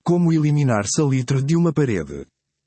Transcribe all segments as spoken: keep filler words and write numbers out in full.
Como eliminar salitre de uma parede?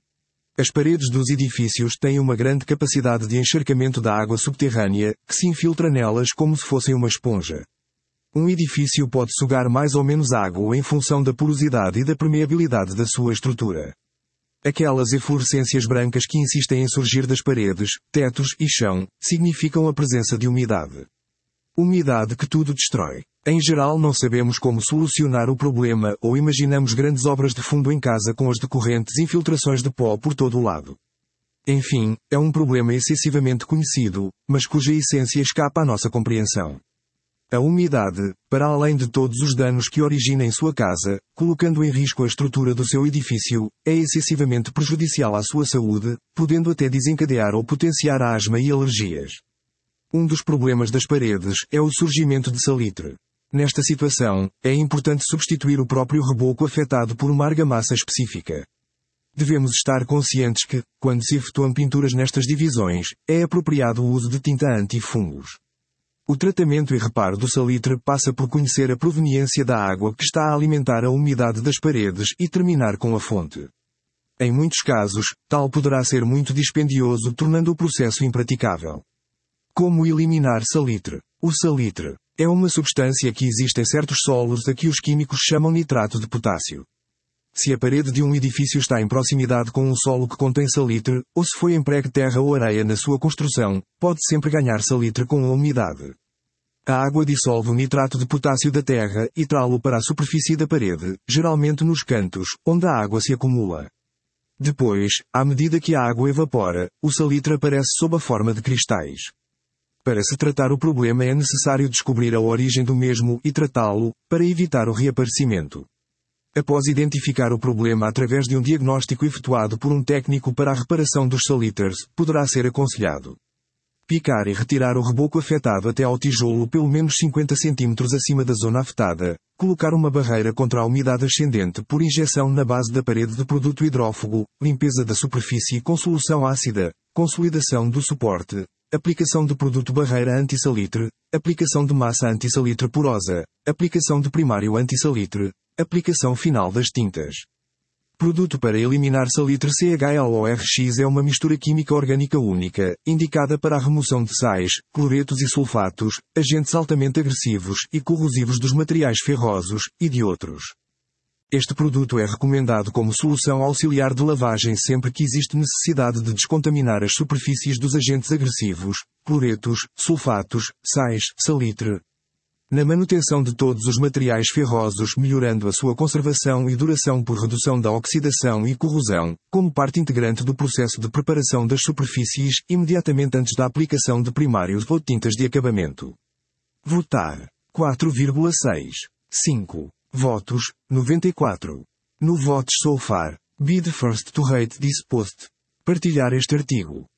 As paredes dos edifícios têm uma grande capacidade de encharcamento da água subterrânea, que se infiltra nelas como se fossem uma esponja. Um edifício pode sugar mais ou menos água em função da porosidade e da permeabilidade da sua estrutura. Aquelas eflorescências brancas que insistem em surgir das paredes, tetos e chão, significam a presença de umidade. Umidade que tudo destrói. Em geral não sabemos como solucionar o problema ou imaginamos grandes obras de fundo em casa com as decorrentes infiltrações de pó por todo o lado. Enfim, é um problema excessivamente conhecido, mas cuja essência escapa à nossa compreensão. A umidade, para além de todos os danos que origina em sua casa, colocando em risco a estrutura do seu edifício, é excessivamente prejudicial à sua saúde, podendo até desencadear ou potenciar asma e alergias. Um dos problemas das paredes é o surgimento de salitre. Nesta situação, é importante substituir o próprio reboco afetado por uma argamassa específica. Devemos estar conscientes que, quando se efetuam pinturas nestas divisões, é apropriado o uso de tinta anti-fungos. O tratamento e reparo do salitre passa por conhecer a proveniência da água que está a alimentar a umidade das paredes e terminar com a fonte. Em muitos casos, tal poderá ser muito dispendioso, tornando o processo impraticável. Como eliminar salitre? O salitre é uma substância que existe em certos solos a que os químicos chamam nitrato de potássio. Se a parede de um edifício está em proximidade com um solo que contém salitre, ou se foi empregue terra ou areia na sua construção, pode sempre ganhar salitre com a umidade. A água dissolve o nitrato de potássio da terra e traz-o para a superfície da parede, geralmente nos cantos, onde a água se acumula. Depois, à medida que a água evapora, o salitre aparece sob a forma de cristais. Para se tratar o problema é necessário descobrir a origem do mesmo e tratá-lo, para evitar o reaparecimento. Após identificar o problema através de um diagnóstico efetuado por um técnico para a reparação dos salitres, poderá ser aconselhado picar e retirar o reboco afetado até ao tijolo pelo menos cinquenta centímetros acima da zona afetada, colocar uma barreira contra a umidade ascendente por injeção na base da parede de produto hidrófugo, limpeza da superfície com solução ácida, consolidação do suporte, aplicação de produto barreira anti-salitre, aplicação de massa anti-salitre porosa, aplicação de primário anti-salitre, aplicação final das tintas. Produto para eliminar salitre C H L O R X é uma mistura química orgânica única, indicada para a remoção de sais, cloretos e sulfatos, agentes altamente agressivos e corrosivos dos materiais ferrosos, e de outros. Este produto é recomendado como solução auxiliar de lavagem sempre que existe necessidade de descontaminar as superfícies dos agentes agressivos, cloretos, sulfatos, sais, salitre. Na manutenção de todos os materiais ferrosos, melhorando a sua conservação e duração por redução da oxidação e corrosão, como parte integrante do processo de preparação das superfícies, imediatamente antes da aplicação de primários ou tintas de acabamento. Votar. quatro vírgula seis. cinco. Votos, noventa e quatro. No votos so far. Be the first to rate this post. Partilhar este artigo.